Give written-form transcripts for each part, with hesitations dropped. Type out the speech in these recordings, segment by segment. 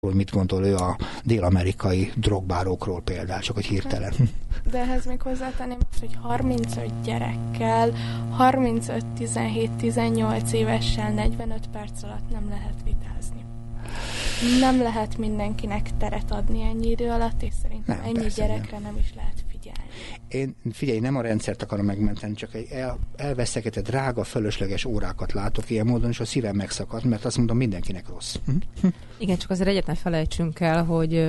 hogy mit gondol ő a dél-amerikai drogbárókról például, csak hogy hirtelen. De ehhez még hozzátenném azt, hogy 35 gyerekkel, 35-17-18 évessel 45 perc alatt nem lehet vitázni. Nem lehet mindenkinek teret adni ennyi idő alatt, és szerintem nem, ennyi gyerekre nem is lehet figyelni. Figyelj, nem a rendszert akarom megmenteni, csak egy elvesztegetett drága, fölösleges órákat látok ilyen módon, és a szívem megszakad, mert azt mondom, mindenkinek rossz. Igen, csak azért egyetlen felejtsünk el, hogy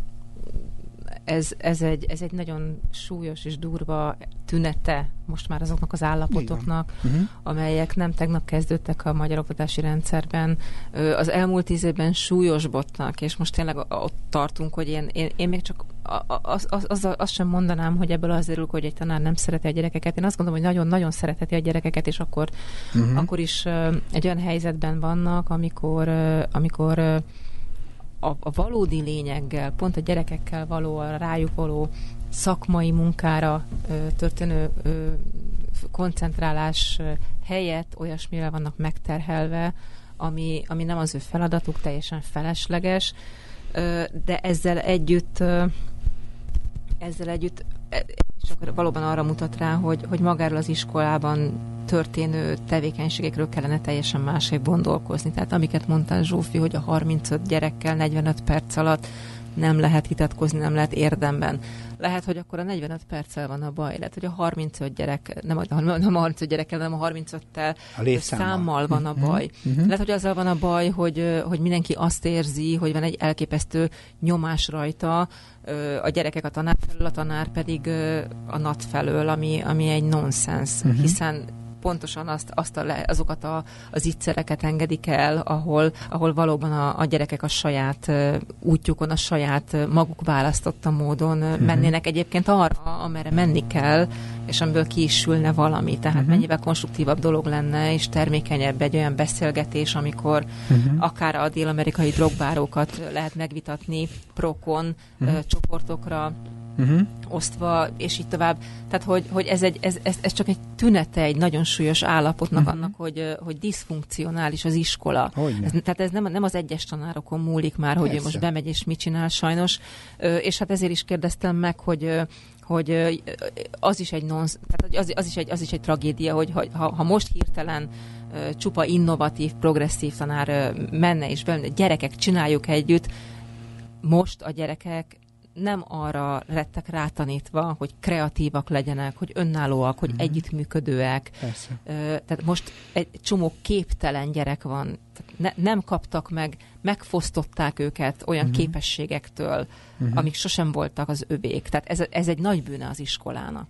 ez egy nagyon súlyos és durva tünete most már azoknak az állapotoknak, amelyek nem tegnap kezdődtek a magyar oktatási rendszerben. Az elmúlt 10 évben súlyosbodtak, és most tényleg ott tartunk, hogy én még csak azt sem mondanám, hogy ebből az derül, hogy egy tanár nem szereti a gyerekeket. Én azt gondolom, hogy nagyon-nagyon szeretheti a gyerekeket, és akkor is egy olyan helyzetben vannak, amikor a valódi lényeggel, pont a gyerekekkel való, a rájuk való szakmai munkára történő koncentrálás helyett olyasmire vannak megterhelve, ami nem az ő feladatuk, teljesen felesleges, de ezzel együtt és akkor valóban arra mutat rá, hogy magáról az iskolában történő tevékenységekről kellene teljesen másképp gondolkozni. Tehát amiket mondtál, Zsófi, hogy a 35 gyerekkel 45 perc alatt nem lehet vitatkozni, nem lehet érdemben. Lehet, hogy akkor a 45 perccel van a baj. Lehet, hogy a 35 gyerek, nem a 35 gyerekkel, hanem a 35-tel számmal van a baj. Lehet, hogy azzal van a baj, hogy mindenki azt érzi, hogy van egy elképesztő nyomás rajta, a gyerekek a tanár felől, a tanár pedig a NAT felől, ami egy nonsens, hiszen pontosan azokat az ígyszereket engedik el, ahol valóban a gyerekek a saját útjukon, a saját maguk választotta módon mennének egyébként arra, amerre menni kell, és amiből ki is sülne valami. Tehát mennyivel konstruktívabb dolog lenne, és termékenyebb egy olyan beszélgetés, amikor akár a dél-amerikai drogbárókat lehet megvitatni pro-kon csoportokra, osztva, és így tovább. Tehát, hogy ez csak egy tünete egy nagyon súlyos állapotnak annak, hogy diszfunkcionális az iskola. Tehát ez nem az egyes tanárokon múlik már, hogy ő most bemegy és mit csinál sajnos. És hát ezért is kérdeztem meg, hogy az is egy tehát az is egy tragédia, hogy ha most hirtelen csupa innovatív, progresszív tanár menne és belőle, gyerekek, csináljuk együtt, most a gyerekek nem arra lettek rátanítva, hogy kreatívak legyenek, hogy önállóak, hogy együttműködőek. Tehát most egy csomó képtelen gyerek van. Nem kaptak megfosztották őket olyan képességektől, amik sosem voltak az övék. Tehát ez egy nagy bűne az iskolának.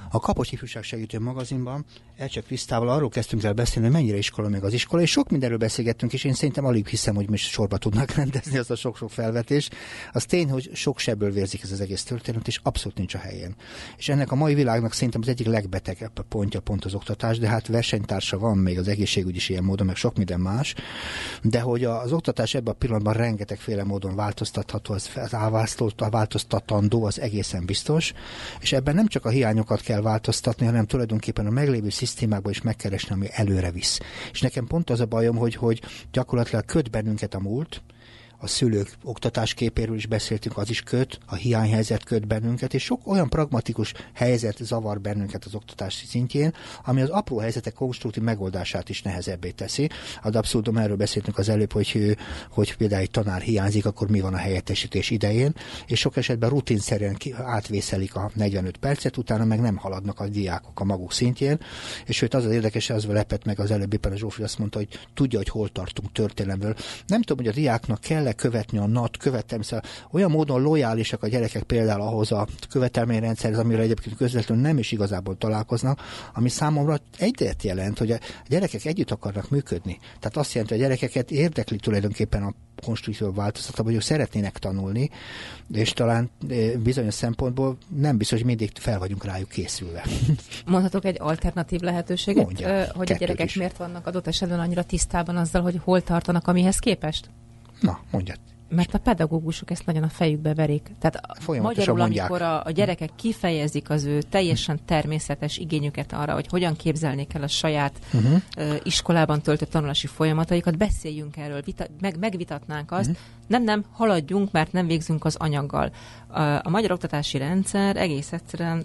A Kapocs Ifjúság Segítő magazinban Elcsek Krisztával arról kezdtünk el beszélni, hogy mennyire iskola meg az iskola, és sok mindenről beszélgettünk, és én szerintem alig hiszem, hogy most sorba tudnak rendezni azt a sok-sok felvetés. Az tény, hogy sok sebből vérzik ez az egész történet, és abszolút nincs a helyén. És ennek a mai világnak szerintem az egyik legbetegebb pontja pont az oktatás, de hát versenytársa van még az egészségügy is ilyen módon, meg sok minden más. De hogy az oktatás ebben a pillanatban rengetegféle módon változtatható, az változtatandó, az egészen biztos, és ebben nem csak a hiányokat kell változtatni, hanem tulajdonképpen a meglévő szisztémákban is megkeresni, ami előre visz. És nekem pont az a bajom, hogy gyakorlatilag köt bennünket a múlt, a szülők oktatásképéről is beszéltünk, az is köt, a hiányhelyzet köt bennünket, és sok olyan pragmatikus helyzet zavar bennünket az oktatás szintjén, ami az apró helyzetek konstruktív megoldását is nehezebbé teszi. Az abszurdum, erről beszéltünk az előbb, hogy például egy tanár hiányzik, akkor mi van a helyettesítés idején, és sok esetben rutinszerűen átvészelik a 45 percet, utána meg nem haladnak a diákok a maguk szintjén, és sőt az érdekes, az lepett meg az előbb, éppen a Zsófi azt mondta, hogy tudja, hogy hol tartunk történelemből. Nem tudom, hogy a diáknak kell követni a NAT követelményt. Olyan módon lojálisak a gyerekek például ahhoz a követelményrendszerhez, amire egyébként közvetlenül nem is igazából találkoznak, ami számomra egyet jelent, hogy a gyerekek együtt akarnak működni. Tehát azt jelenti, hogy a gyerekeket érdekli tulajdonképpen a konstruktív változtatban, hogy ők szeretnének tanulni, és talán bizonyos szempontból nem biztos, hogy mindig fel vagyunk rájuk készülve. Mondhatok egy alternatív lehetőséget, mondja, hogy a gyerekek is. Miért vannak adott esetben annyira tisztában azzal, hogy hol tartanak, amihez képest? Na, mondjad. Mert a pedagógusok ezt nagyon a fejükbe verik. Tehát magyarul, amikor a gyerekek kifejezik az ő teljesen természetes igényüket arra, hogy hogyan képzelnék el a saját iskolában töltött tanulási folyamataikat, beszéljünk erről, megvitatnánk azt. Nem, haladjunk, mert nem végzünk az anyaggal. A magyar oktatási rendszer egész egyszerűen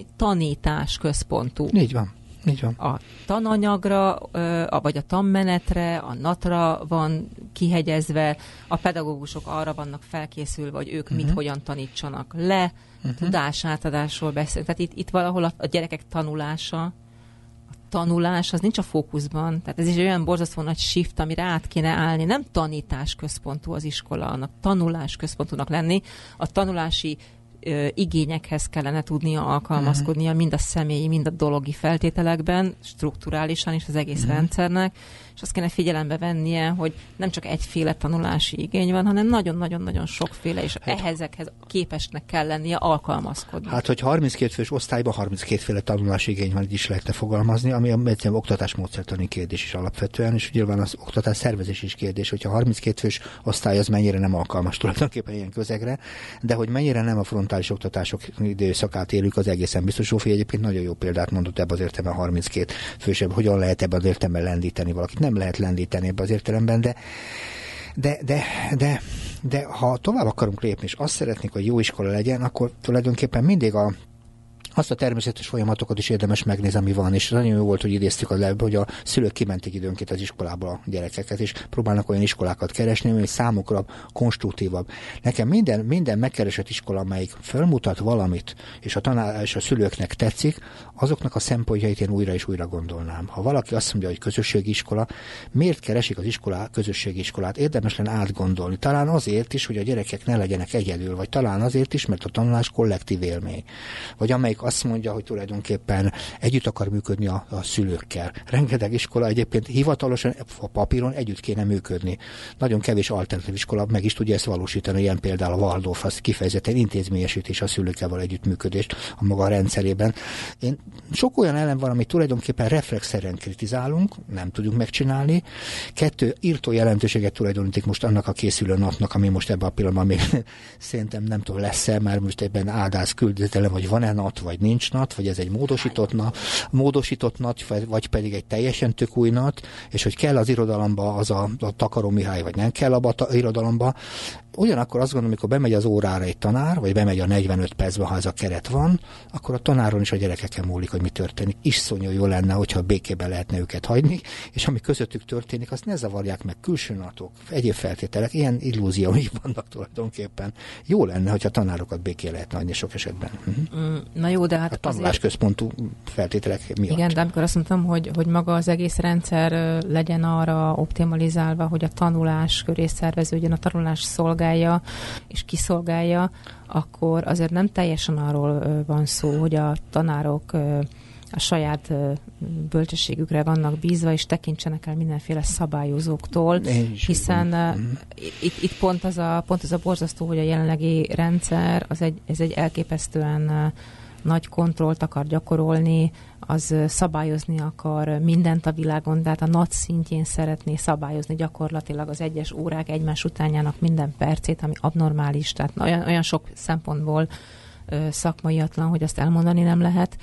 tanítás központú. Így van. Így van. A tananyagra, vagy a tanmenetre, a NAT-ra van kihegyezve, a pedagógusok arra vannak felkészülve, hogy ők mit, hogyan tanítsanak le, tudásátadásról beszélünk. Tehát itt valahol a gyerekek tanulása, a tanulás, az nincs a fókuszban. Tehát ez is olyan borzasztó nagy shift, amire át kéne állni. Nem tanítás központú az iskola, annak tanulás központúnak lenni. A tanulási igényekhez kellene tudnia alkalmazkodnia mind a személyi, mind a dologi feltételekben, strukturálisan is az egész rendszernek, és azt kéne figyelembe vennie, hogy nem csak egyféle tanulási igény van, hanem nagyon-nagyon-nagyon sokféle, és ezekhez képesnek kell lennie alkalmazkodni. Hát, hogy 32 fős osztályban 32 féle tanulási igény van, így is lehetne fogalmazni, ami egyszerűen oktatásmódszertani kérdés is alapvetően, és nyilván az oktatás szervezés is kérdés, hogyha 32 fős osztály az mennyire nem alkalmas tulajdonképpen ilyen közegre, de hogy mennyire nem a frontális oktatások időszakát élük, az egészen biztos. Zsófi egyébként nagyon jó példát mondott ebben az értelemben 32 fősebb, hogyan lehet ebben az értelemben lendíteni valakit. Nem lehet lendíteni ebben az értelemben, de ha tovább akarunk lépni, és azt szeretnék, hogy jó iskola legyen, akkor tulajdonképpen mindig azt a természetes folyamatokat is érdemes megnézni, ami van, és nagyon jó volt, hogy idéztük az előbb, hogy a szülők kimentik időnként az iskolába a gyerekeket, és próbálnak olyan iskolákat keresni, ami számukra konstruktívabb. Nekem minden megkeresett iskola, amelyik felmutat valamit, és a szülőknek tetszik, azoknak a szempontjait én újra és újra gondolnám. Ha valaki azt mondja, hogy közösségi iskola, miért keresik az közösségi iskolát? Érdemes lenne átgondolni. Talán azért is, hogy a gyerekek ne legyenek egyedül, vagy talán azért is, mert a tanulás kollektív élmény. Vagy amelyik azt mondja, hogy tulajdonképpen együtt akar működni a szülőkkel. Rengeteg iskola egyébként hivatalosan a papíron együtt kéne működni. Nagyon kevés alternatív iskola meg is tudja ezt valósítani, ilyen például a Waldorf, az kifejezetten intézményesítés a szülőkkel való együttműködést a maga rendszerében. Sok olyan elem van, amit tulajdonképpen reflexzerűen kritizálunk, nem tudjuk megcsinálni. 2, írtó jelentőséget tulajdonítik most annak a készülő napnak, ami most ebben a pillanatban még szerintem nem tudom lesz-e, mert most ebben áldász küldetelem, hogy van-e NAT, vagy nincs NAT, vagy ez egy módosított NAT, vagy pedig egy teljesen tök új NAT, és hogy kell az irodalomba az a Takaró Mihály, vagy nem kell abba az irodalomba. Ugyanakkor azt gondolom, amikor bemegy az órára egy tanár, vagy bemegy a 45 percben, ha ez a keret van, akkor a tanáron is a gyerekeken múlik, hogy mi történik. Iszonyú jó lenne, hogyha békében lehetne őket hagyni, és ami közöttük történik, azt ne zavarják meg külső natok, egyéb feltételek, ilyen illúzióik vannak tulajdonképpen. Jó lenne, hogyha tanárokat békén lehetne hagyni sok esetben. Na jó, Jó, de hát a tanulásközpontú feltételek miatt. Igen, de amikor azt mondtam, hogy maga az egész rendszer legyen arra optimalizálva, hogy a tanulás köré szerveződjön, a tanulás szolgálja és kiszolgálja, akkor azért nem teljesen arról van szó, hogy a tanárok a saját bölcsességükre vannak bízva, és tekintsenek el mindenféle szabályozóktól, hiszen itt pont az a borzasztó, hogy a jelenlegi rendszer, ez egy elképesztően nagy kontrollt akar gyakorolni, az szabályozni akar mindent a világon, tehát a NAT szintjén szeretné szabályozni gyakorlatilag az egyes órák egymás utánjának minden percét, ami abnormális, tehát olyan sok szempontból szakmaiatlan, hogy azt elmondani nem lehet.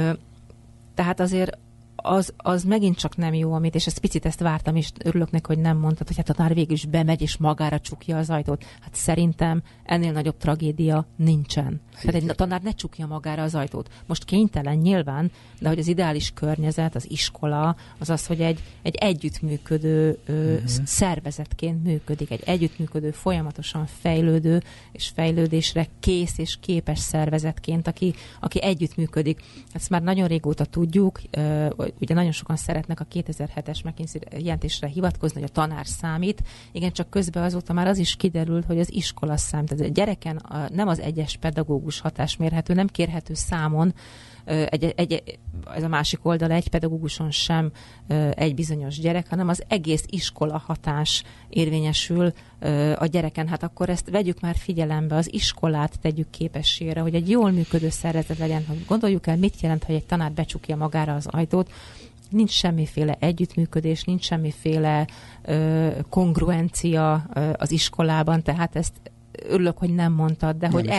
Tehát azért az megint csak nem jó, amit, és picit ezt vártam, és örülök neki, hogy nem mondtad, hogy hát a tanár végül is bemegy, és magára csukja az ajtót. Hát szerintem ennél nagyobb tragédia nincsen. Tehát egy tanár ne csukja magára az ajtót. Most kénytelen nyilván, de hogy az ideális környezet, az iskola, az, hogy egy együttműködő szervezetként működik, egy együttműködő, folyamatosan fejlődő és fejlődésre kész és képes szervezetként, aki együttműködik. Ezt már nagyon régóta tudjuk, ugye nagyon sokan szeretnek a 2007-es McKinsey jelentésre hivatkozni, hogy a tanár számít. Igen, csak közben azóta már az is kiderült, hogy az iskola számít. Tehát a gyereken nem az egyes pedagógus hatás mérhető, nem kérhető számon, ez a másik oldala, egy pedagóguson sem egy bizonyos gyerek, hanem az egész iskola hatás érvényesül a gyereken. Hát akkor ezt vegyük már figyelembe, az iskolát tegyük képességre, hogy egy jól működő szervezet legyen. Gondoljuk el, mit jelent, hogy egy tanár becsukja magára az ajtót. Nincs semmiféle együttműködés, nincs semmiféle kongruencia az iskolában, tehát ezt örülök, hogy nem mondtad, de nem hogy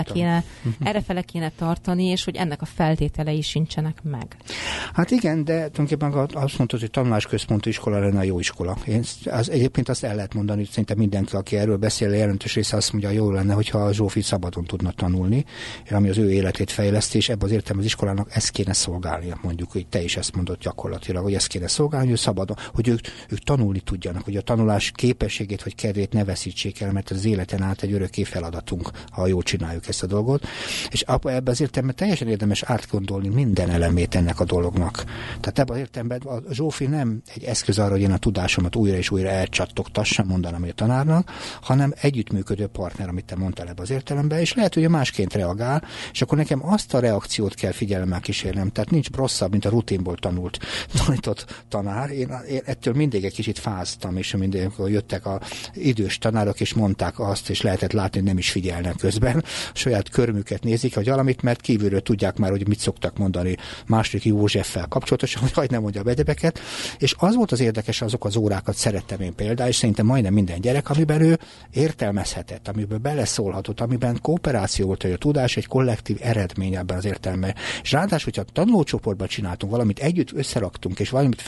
errefele kéne tartani, és hogy ennek a feltételei sincsenek meg. Hát igen, de tulajdonképpen azt mondtad, hogy tanulásközpontú iskola lenne a jó iskola. Egyébként azt el lehet mondani, hogy szerintem mindenki, aki erről beszél, jelentős része azt mondja, jó lenne, hogyha a Zsófi szabadon tudna tanulni, ami az ő életét fejleszti, és ebben az értelemben az iskolának ezt kéne szolgálnia, mondjuk, hogy te is ezt mondod gyakorlatilag, hogy ezt kéne szolgálni, hogy szabadon, hogy ők tanulni tudjanak, hogy a tanulás képességét vagy kedvét ne veszítsék el, mert az életen át egy örökké feladatunk, ha jól csináljuk ezt a dolgot. És ebben az értelemben teljesen érdemes átgondolni minden elemét ennek a dolognak. Tehát ebben az értelemben a Zsófi nem egy eszköz arra, hogy én a tudásomat újra és újra elcsattogtassam, mondanám a tanárnak, hanem együttműködő partner, amit te mondtál ebben az értelemben, és lehet, hogy másként reagál, és akkor nekem azt a reakciót kell figyelemmel kísérnem. Tehát nincs rosszabb, mint a rutinból tanított tanár. Én ettől mindig egy kicsit fáztam, és mindig, amikor jöttek az idős tanárok, és mondták azt, és lehetett látni, hogy nem is figyelnek közben. A saját körmüket nézik, hogy valamit, mert kívülről tudják már, hogy mit szoktak mondani második Józseffel kapcsolatosan, hogy hagyd nem mondja a egyebeket. És az volt az érdekes, azok az órákat szerettem én például, és szerintem majdnem minden gyerek, amiben ő értelmezhetett, amiben beleszólhatott, amiben kooperáció volt, hogy a tudás egy kollektív eredmény ebben az értelemben. És ráadásul, hogyha tanulócsoportban csináltunk valamit, együtt összeraktunk, és valamit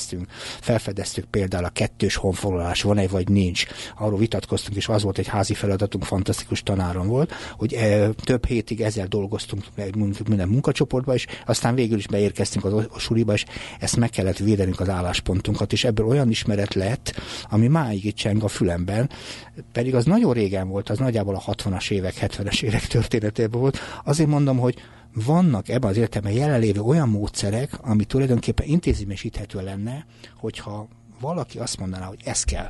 felfedeztük például a kettős honfoglalás, van-e vagy nincs. Arról vitatkoztunk, és az volt egy házi feladatunk, fantasztikus tanárom volt, hogy több hétig ezzel dolgoztunk minden munkacsoportban, és aztán végül is beérkeztünk a suliba, és ezt meg kellett védenünk az álláspontunkat, és ebből olyan ismeret lett, ami máig itt cseng a fülemben, pedig az nagyon régen volt, az nagyjából a 60-as évek, 70-es évek történetében volt. Azért mondom, hogy vannak ebben az értelemben jelenlévő olyan módszerek, ami tulajdonképpen intézményesíthető lenne, hogyha valaki azt mondaná, hogy ez kell.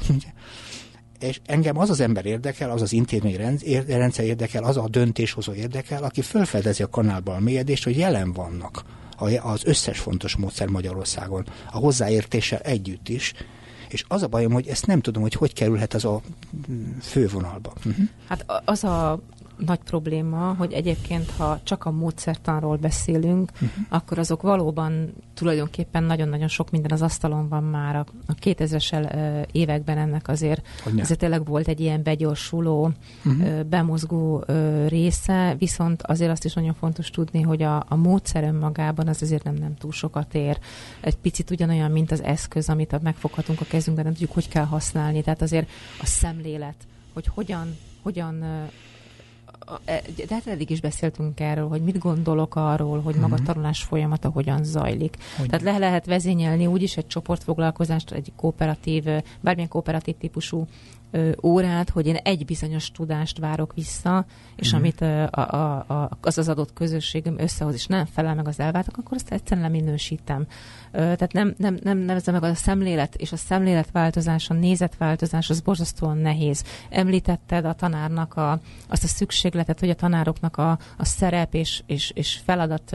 És engem az az ember érdekel, az az intézményrendszer érdekel, az a döntéshozó érdekel, aki felfedezi a kanálban a mélyedést, hogy jelen vannak az összes fontos módszer Magyarországon, a hozzáértéssel együtt is, és az a bajom, hogy ezt nem tudom, hogy kerülhet az a fővonalba. Hát az a nagy probléma, hogy egyébként, ha csak a módszertanról beszélünk, akkor azok valóban tulajdonképpen nagyon-nagyon sok minden az asztalon van már. A 2000-es években ennek azért tényleg volt egy ilyen begyorsuló, bemozgó része, viszont azért azt is nagyon fontos tudni, hogy a módszer önmagában az azért nem túl sokat ér. Egy picit ugyanolyan, mint az eszköz, amit megfoghatunk a kezünkben, nem tudjuk, hogy kell használni. Tehát azért a szemlélet, hogy hogyan de hát eddig is beszéltünk erről, hogy mit gondolok arról, hogy maga a tanulás folyamata hogyan zajlik. Tehát lehet vezényelni úgyis egy csoportfoglalkozást, egy kooperatív, bármilyen kooperatív típusú órát, hogy én egy bizonyos tudást várok vissza, és amit az adott közösségem összehoz, és nem felel meg az elvártak, akkor azt egyszerűen leminősítem. Tehát nem nevezem meg a szemlélet, és a szemléletváltozás, a nézetváltozás, az borzasztóan nehéz. Említetted a tanárnak azt a szükségletet, hogy a tanároknak a szerep és feladat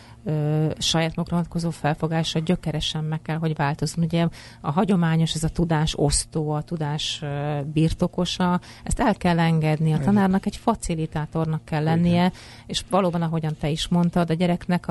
saját magukra vonatkozó felfogása gyökeresen meg kell, hogy változzon. Ugye a hagyományos, ez a tudás osztó, a tudás birtokosa, ezt el kell engedni. A tanárnak egy facilitátornak kell lennie, és valóban, ahogyan te is mondtad, a gyereknek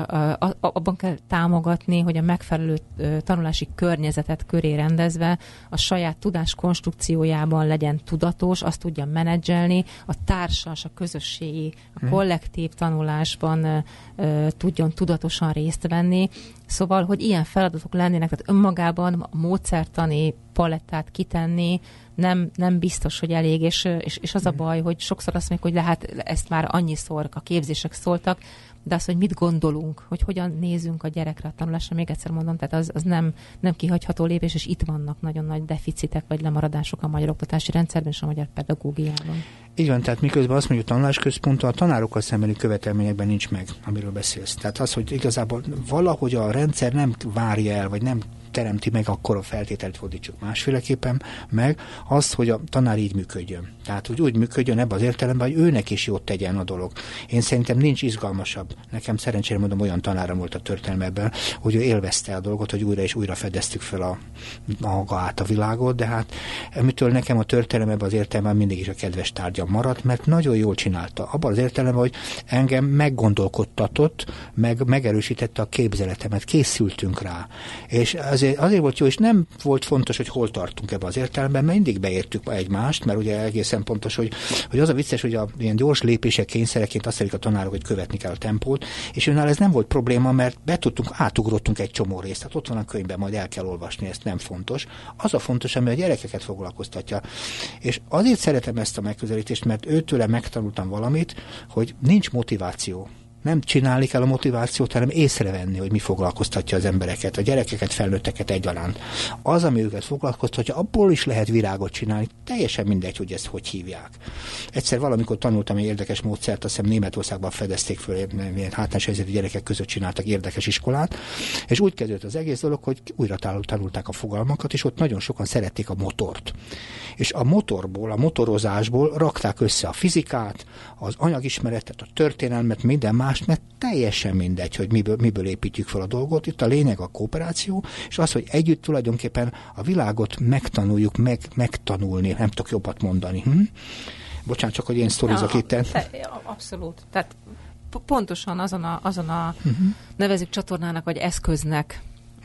abban kell támogatni, hogy a megfelelő tanulási környezetet köré rendezve a saját tudás konstrukciójában legyen tudatos, azt tudja menedzselni, a társas, a közösségi, a kollektív tanulásban tudjon tudatosan részt venni. Szóval, hogy ilyen feladatok lennének, tehát önmagában a módszertani palettát kitenni nem biztos, hogy elég, és az a baj, hogy sokszor azt mondjuk, hogy hát ezt már annyiszor a képzések szóltak, de az, hogy mit gondolunk, hogy hogyan nézünk a gyerekre a tanulásra, még egyszer mondom, tehát az nem kihagyható lépés, és itt vannak nagyon nagy deficitek vagy lemaradások a magyar oktatási rendszerben és a magyar pedagógiában. Így van, tehát miközben azt mondjuk, a tanulásközpont a tanárokkal szembeni követelményekben nincs meg, amiről beszélsz. Tehát az, hogy igazából valahogy a rendszer nem várja el, vagy nem teremti meg, akkor a feltételt fordítsuk másféleképpen meg, azt, hogy a tanár így működjön. Tehát, hogy úgy működjön ebben az értelemben, hogy őnek is jót tegyen a dolog. Én szerintem nincs izgalmasabb. Nekem szerencsére mondom, olyan tanáram volt a történelmebben, hogy ő élvezte a dolgot, hogy újra és újra fedeztük fel a maga át a világot, de hát emitől nekem a történelemben az értelemben mindig is a kedves tárgyam maradt, mert nagyon jól csinálta. Abban az értelemben, hogy engem meggondolkodtatott, megerősítette a képzeletemet, készültünk rá. És azért volt jó, és nem volt fontos, hogy hol tartunk ebben az értelemben, mert mindig beértük egymást, mert ugye egészen pontos, hogy az a vicces, hogy ilyen gyors lépések kényszereként azt szerik a tanárok, hogy követni kell a tempót, és önnál ez nem volt probléma, mert átugrottunk egy csomó részt. Tehát ott van a könyvben, majd el kell olvasni, ez nem fontos. Az a fontos, ami a gyerekeket foglalkoztatja. És azért szeretem ezt a megközelítést, mert őtőle megtanultam valamit, hogy nincs motiváció. Nem csinálni kell a motivációt, hanem észrevenni, hogy mi foglalkoztatja az embereket, a gyerekeket, felnőtteket egyaránt. Az, ami őket foglalkoztatja, abból is lehet virágot csinálni, teljesen mindegy, hogy ezt hogy hívják. Egyszer valamikor tanultam egy érdekes módszert, azt hiszem Németországban fedezték föl, ilyen hátrányos helyzetű gyerekek között csináltak érdekes iskolát, és úgy kezdődött az egész dolog, hogy újra tanulták a fogalmakat, és ott nagyon sokan szerették a motort. És a motorból, a motorozásból rakták össze a fizikát, az anyagismeretet, a történelmet, minden más, mert teljesen mindegy, hogy miből építjük fel a dolgot. Itt a lényeg a kooperáció, és az, hogy együtt tulajdonképpen a világot megtanuljuk, megtanulni, nem tudok jobbat mondani. Bocsánat, csak hogy én sztorizok itt. Abszolút. Tehát pontosan azon a nevezzük csatornának, vagy eszköznek,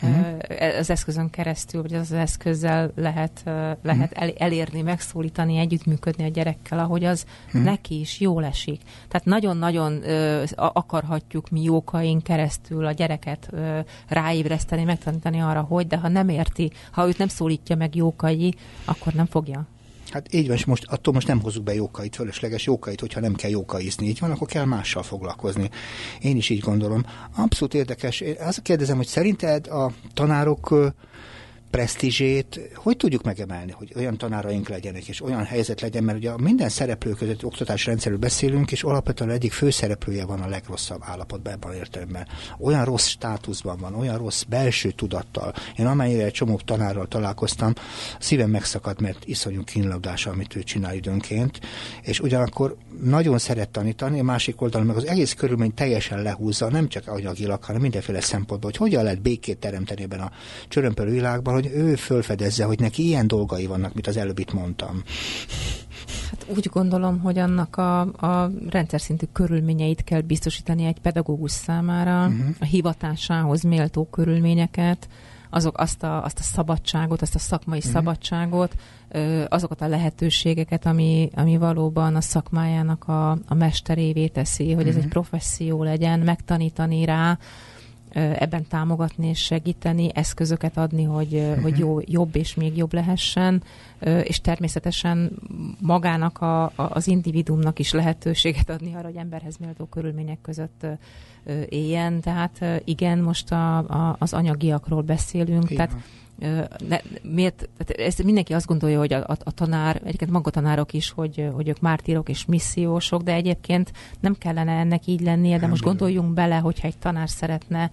az eszközön keresztül, vagy az eszközzel lehet elérni, megszólítani, együttműködni a gyerekkel, ahogy az neki is jól esik. Tehát nagyon-nagyon akarhatjuk mi jókaink keresztül a gyereket ráébreszteni, megtanítani arra, hogy, de ha nem érti, ha őt nem szólítja meg jókai, akkor nem fogja. Hát így van, és attól most nem hozzuk be jókait, fölösleges jókait, hogyha nem kell jókaizni. Így van, akkor kell mással foglalkozni. Én is így gondolom. Abszolút érdekes. Én azt kérdezem, hogy szerinted a tanárok presztízsét hogy tudjuk megemelni, hogy olyan tanáraink legyenek, és olyan helyzet legyen, mert ugye minden szereplő között oktatási rendszerről beszélünk, és alapvetően egyik főszereplője van a legrosszabb állapotban ebben az értelemben. Olyan rossz státuszban van, olyan rossz belső tudattal. Én amennyire egy csomó tanárral találkoztam, szívem megszakadt, mert iszonyú kínlabdás, amit ő csinál időnként, és ugyanakkor nagyon szeret tanítani, a másik oldalon meg az egész körülmény teljesen lehúzza, nem csak anyagilag, hanem mindenféle szempontból, hogy hogyan lehet békét teremteni ebben a csörömpölő világban, hogy ő fölfedezze, hogy neki ilyen dolgai vannak, mint az előbb itt mondtam. Hát úgy gondolom, hogy annak a rendszer szintű körülményeit kell biztosítani egy pedagógus számára, a hivatásához méltó körülményeket, azt a szabadságot, azt a szakmai szabadságot, azokat a lehetőségeket, ami valóban a szakmájának a mesterévé teszi, hogy ez egy professzió legyen, megtanítani rá, ebben támogatni és segíteni, eszközöket adni, hogy jobb és még jobb lehessen, és természetesen magának az individuumnak is lehetőséget adni arra, hogy emberhez méltó körülmények között éljen. Tehát igen, most az anyagiakról beszélünk, tehát miért, ezt mindenki azt gondolja, hogy a tanár, egyébként maga tanárok is, hogy ők mártírok és missziósok, de egyébként nem kellene ennek így lennie, de most gondoljunk bele, hogyha egy tanár szeretne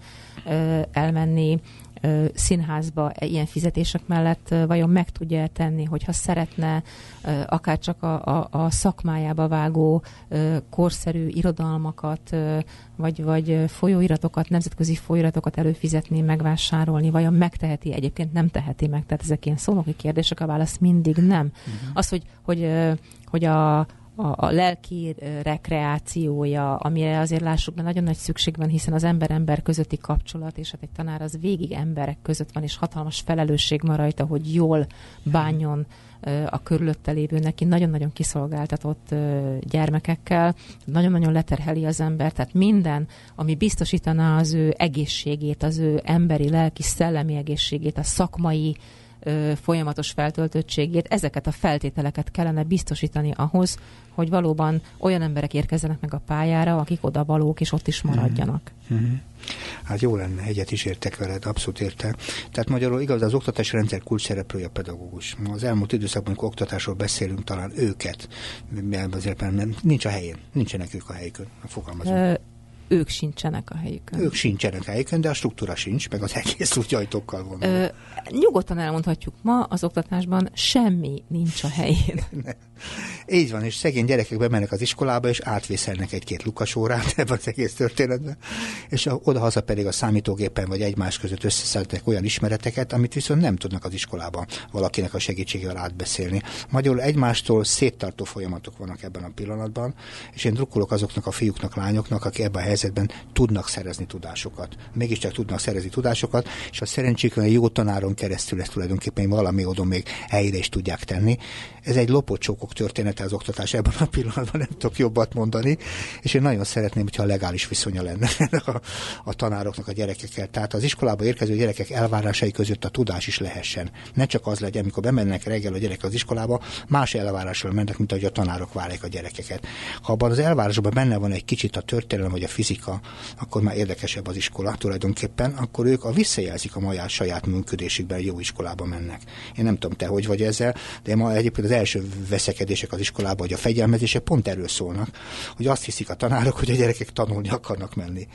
elmenni színházba ilyen fizetések mellett, vajon meg tudja tenni, hogyha szeretne akár csak a szakmájába vágó korszerű irodalmakat, vagy folyóiratokat, nemzetközi folyóiratokat előfizetni, megvásárolni, vajon megteheti, egyébként nem teheti meg. Tehát ezek ilyen szónoki kérdések, a válasz mindig nem. Az, hogy a lelki rekreációja, amire azért lássuk, mert nagyon nagy szükség van, hiszen az ember-ember közötti kapcsolat, és hát egy tanár az végig emberek között van, és hatalmas felelősség van rajta, hogy jól bánjon a körülötte lévő, neki nagyon-nagyon kiszolgáltatott gyermekekkel, nagyon-nagyon leterheli az ember, tehát minden, ami biztosítaná az ő egészségét, az ő emberi, lelki, szellemi egészségét, a szakmai folyamatos feltöltöttségét, ezeket a feltételeket kellene biztosítani ahhoz, hogy valóban olyan emberek érkezzenek meg a pályára, akik oda valók, és ott is maradjanak. Hát jó lenne, egyet is értek veled, abszolút értek. Tehát magyarul igaz, az oktatási rendszer kulcsszereplője a pedagógus. Az elmúlt időszakban, amikor oktatásról beszélünk, talán őket, azért nincs a helyén, nincsenek ők a helyükön, fogalmazunk. Ők sincsenek a helyükön. Ők sincsenek a helyükön, de a struktúra sincs, meg az egész úgy ajtókkal vonul. Nyugodtan elmondhatjuk, ma az oktatásban semmi nincs a helyén. Így van, és szegény gyerekek bemennek az iskolába, és átvészelnek egy-két Lukas órát ebben az egész történetben, és oda-haza pedig a számítógépen vagy egymás között összeszednek olyan ismereteket, amit viszont nem tudnak az iskolában valakinek a segítségével átbeszélni. Magyarul egymástól széttartó folyamatok vannak ebben a pillanatban, és én drukkolok azoknak a fiúknak, lányoknak, akik ebben a helyzetben tudnak szerezni tudásokat. Mégiscsak tudnak szerezni tudásokat, és a szerencsékön a jó tanáron keresztül ezt tulajdonképpen valami módon még helyre is tudják tenni. Ez egy lopott csókok története az oktatás ebben a pillanatban, nem tudok jobbat mondani, és én nagyon szeretném, hogyha legális viszonya lenne a tanároknak a gyerekekkel. Tehát az iskolába érkező gyerekek elvárásai között a tudás is lehessen. Ne csak az legyen, amikor bemennek reggel a gyerekek az iskolába, más elvárásról mennek, mint ahogy a tanárok várják a gyerekeket. Ha abban az elvárásban benne van egy kicsit a történelem vagy a fizika, akkor már érdekesebb az iskola tulajdonképpen, akkor ők visszajelzik a saját működésükben, jó iskolába mennek. Én nem tudom, te hogy vagy ezzel, de ma egyébként az első veszekedések az iskolában, hogy a fegyelmezések pont erről szólnak, hogy azt hiszik a tanárok, hogy a gyerekek tanulni akarnak menni.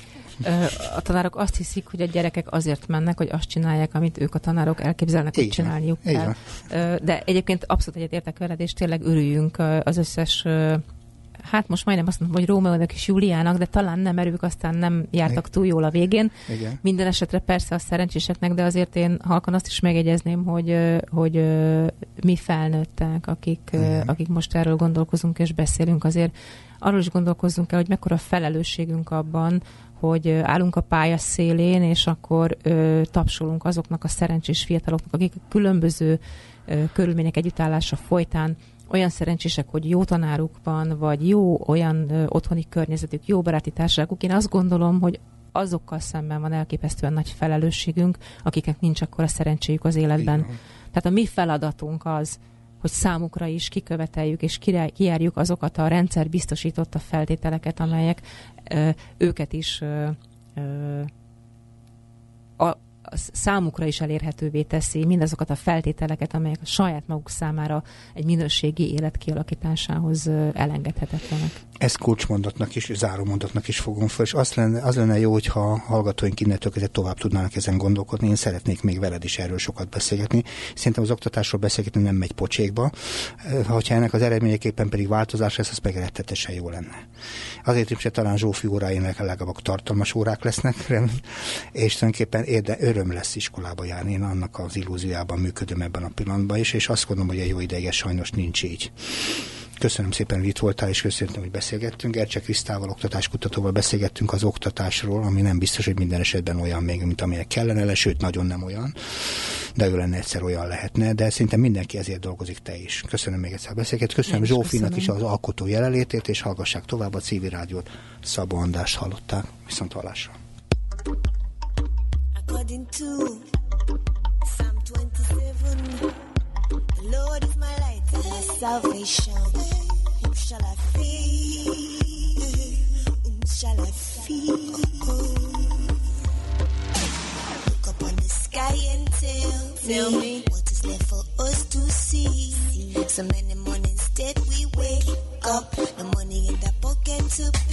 A tanárok azt hiszik, hogy a gyerekek azért mennek, hogy azt csinálják, amit ők a tanárok elképzelnek, hogy csinálniuk kell. De egyébként abszolút egyetértek veled, és tényleg örüljünk az összes, hát most majdnem azt mondom, hogy Rómeónak és Júliának, de talán nem, mert ők aztán nem jártak túl jól a végén. Igen. Minden esetre persze a szerencséseknek, de azért én halkan azt is megjegyezném, hogy mi felnőttek, akik most erről gondolkozunk és beszélünk, azért arról is gondolkozzunk el, hogy mekkora felelősségünk abban, hogy állunk a pálya szélén, és akkor tapsolunk azoknak a szerencsés fiataloknak, akik a különböző körülmények együttállása folytán olyan szerencsések, hogy jó tanáruk van, vagy jó olyan otthoni környezetük, jó baráti társaságuk. Én azt gondolom, hogy azokkal szemben van elképesztően nagy felelősségünk, akiknek nincs akkora szerencséjük az életben. Tehát a mi feladatunk az, hogy számukra is kiköveteljük és kijárjuk azokat a rendszer biztosította feltételeket, amelyek őket is számukra is elérhetővé teszi mindazokat a feltételeket, amelyek a saját maguk számára egy minőségi élet kialakításához elengedhetetlenek. Ezt kulcsmondatnak is, zárómondatnak is fogom fel, és az lenne jó, hogyha hallgatóink innentől kezdve tovább tudnának ezen gondolkodni. Én szeretnék még veled is erről sokat beszélgetni. Szerintem az oktatásról beszélgetni nem megy pocsékba. Hogyha ennek az eredményeképpen pedig változás lesz, az meg rettetesen jó lenne. Azért is, hogy talán Zsófi óráinak legalább tartalmas órák lesznek, és tulajdonképpen öröm lesz iskolába járni. Én annak az illúziójában működöm ebben a pillanatban is, és azt gondolom, hogy a jó ideje sajnos nincs így. Köszönöm szépen, hogy itt voltál, és köszönöm, hogy beszélgettünk. Ercsek Krisztával, oktatáskutatóval beszélgettünk az oktatásról, ami nem biztos, hogy minden esetben olyan még, mint amilyen kellene, sőt, nagyon nem olyan, de jó lenne egyszer olyan lehetne, de szerintem mindenki ezért dolgozik, te is. Köszönöm még egyszer a beszélgetést. Köszönöm Zsófinak is az alkotó jelenlétét, és hallgassák tovább a Civil Rádiót. Szabó Andrást hallották. Viszont hallásra. According to Psalm 27, the Lord is my light and my salvation. Whom shall I fear? Whom shall I fear? Look up on the sky and tell Tell me what is left for us to see. So many mornings that we wake up, no money in the pocket to pay.